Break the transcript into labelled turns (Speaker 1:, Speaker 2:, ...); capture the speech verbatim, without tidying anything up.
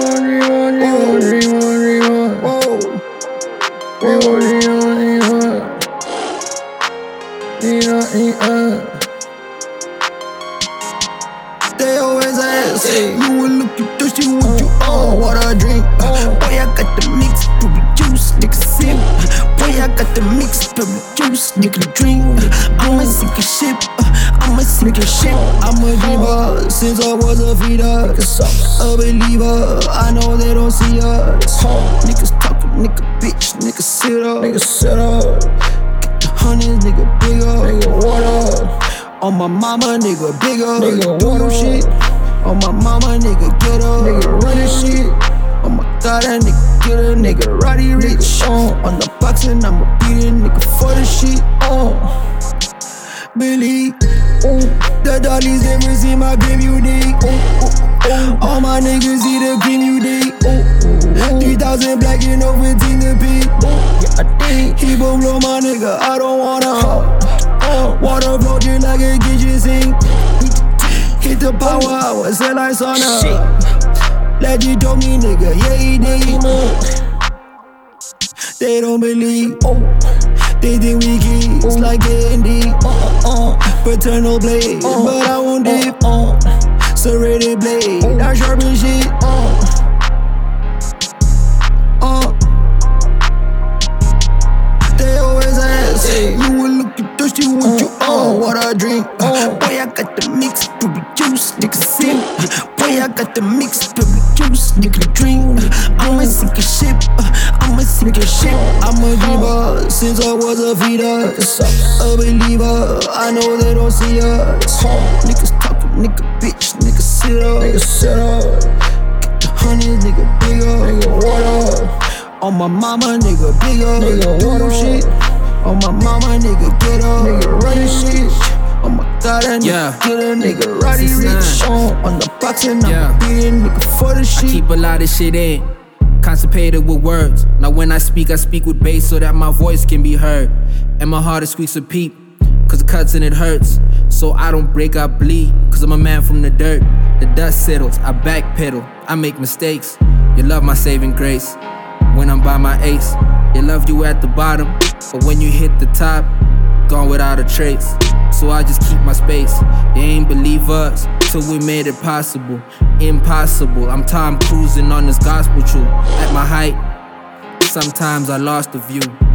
Speaker 1: on, dream on, dream on, dream on, dream on. Whoa. Dream on, dream on, dream on. Dream on, dream on. They always ask, hey, you will look you thirsty, what you on? What I drink? Uh, boy, I got the mix, baby juice, nigga sip. Boy, I got the mix, baby juice, nigga drink. I'ma sink a ship, uh, I'ma sink a ship. I'm a dreamer since I was a feeder, a believer. I know they don't see us. Niggas talking, nigga bitch, nigga sit up, nigga sit up. Get the hundreds, nigga bigger, nigga what up? On my mama, nigga, bigger, nigga, do you shit. On my mama, nigga, get up, nigga, run this shit. Oh my god, that nigga, get a nigga, Roddy Rich. Uh, on the boxing, I'ma beat it, nigga, for the shit. Uh, Believe, ooh, the dollies never see my grave, you dig. Ooh, ooh, ooh. All my niggas see the green, you dig. Ooh, ooh. three thousand black and over fifteen the beat. Yeah, I dig. He gon' blow my nigga, I don't wanna. Uh, Uh, water flow just like a kitchen sink. Hit the power hour, sell like sauna. Legend told me, nigga, yeah, he did. They don't believe, oh. They think we kids like candy. Uh, uh, paternal blade, uh, but I won't dip. Uh, serrated blade, uh, I sharpen shit. Uh, uh. They always ask, hey, you will look you thirsty, what you on? What I drink? Uh, boy, I got the mix, baby juice, nigga sip. Boy, I got the mix, baby juice, nigga drink. I'ma sink a ship, uh, I'ma sink a ship. I'm a dreamer since I was a feeder, a believer. I know they don't see us. Niggas talking, nigga bitch, nigga sit up, nigga sit up. Get the hundreds, nigga bigger, nigga what up? On my mama, nigga, bigger, nigga, do shit. On my mama, nigga, get up, nigga, run this shit. Oh my god, that nigga, yeah. Get a nigga, Roddy Rich. Uh, on the boxing, yeah. I'm beating nigga for the shit.
Speaker 2: I keep a lot of shit in, constipated with words. Now when I speak, I speak with bass so that my voice can be heard. And my heart squeaks a peep, cause it cuts and it hurts. So I don't break, I bleed, cause I'm a man from the dirt. The dust settles, I backpedal, I make mistakes. You love my saving grace. When I'm by my ace, they love you at the bottom, but when you hit the top, gone without a trace. So I just keep my space. They ain't believe us till we made it possible. Impossible. I'm Tom cruising on this gospel truth. At my height, sometimes I lost the view.